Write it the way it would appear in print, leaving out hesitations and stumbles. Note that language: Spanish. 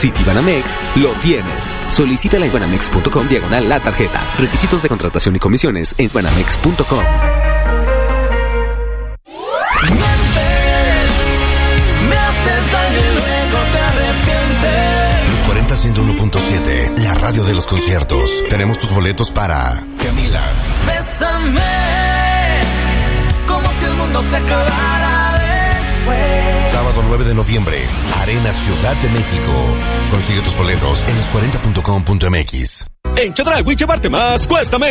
Citibanamex, lo tienes. Solicita en banamex.com/la tarjeta. Requisitos de contratación y comisiones en banamex.com. Me haces daño y luego te arrepientes. Los 40 101.7, la radio de los conciertos. Tenemos tus boletos para Camila. Bésame, como si el mundo se acabara después. Sábado 9 de noviembre, Arena Ciudad de México. Consigue tus boletos en los40.com.mx. En Chedraui llevarte más cuesta menos.